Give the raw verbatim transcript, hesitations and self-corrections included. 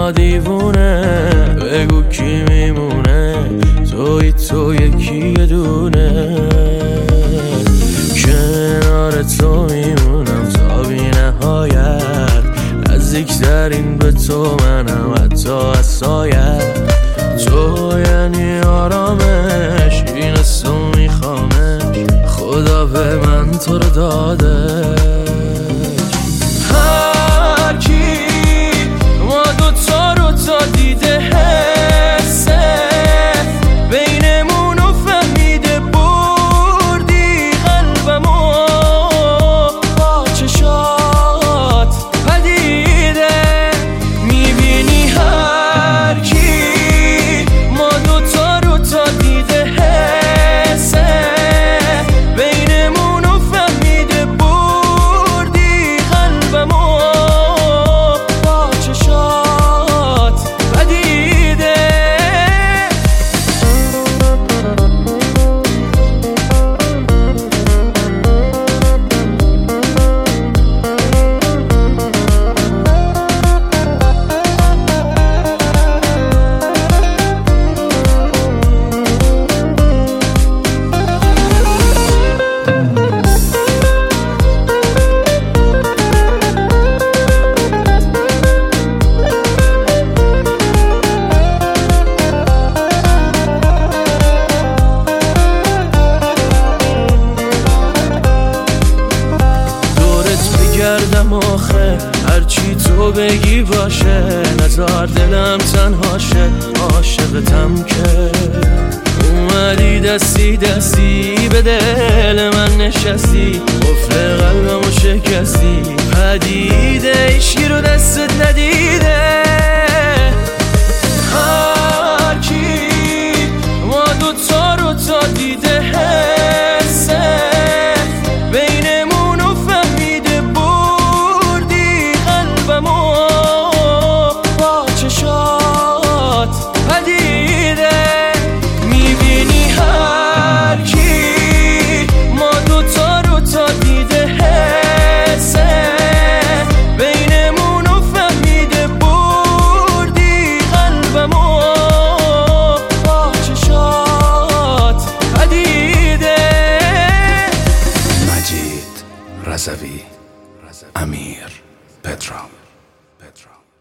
ما دیوونه، بگو کی میمونه، توی تو یکی دونه. کنار تو میمونم تا بی نهایت، نزدیکترین به تو منم حتی از سایت. تو یعنی آرامش، این تو میخوامش، خدا به من تو رو داده. هر کی ما دوتا رو تا دیده حسه، بینمون رو فهمیده بردی قلبمو با چشات پدیده. میبینی هر کی ما دوتا رو تا دیده حسه، بینمون رو فهمیده بردی قلبمو با چشات پدیده. گردم آخه هرچی تو بگی باشه، نزار دلم تنهاشه، عاشقتم که اومدی دستی دستی به دل من نشستی، قفل قلبمو شکستی. پدیده ایشی رو دستت ندیده. هر کی ما دوتا رو تا دیده حسه، بینمون رو فهمیده بردی قلبمو با چشات پدیده. میبینی هر کی ما دوتا رو تا دیده حسه، بینمون رو فهمیده بردی قلبمو با چشات پدیده. مجید رضوی، امیر پدرام.